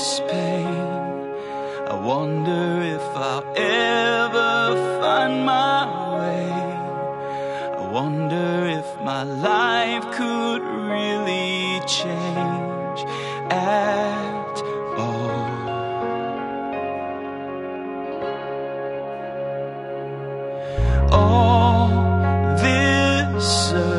this pain. I wonder if I'll ever find my way. I wonder if my life could really change at all. All this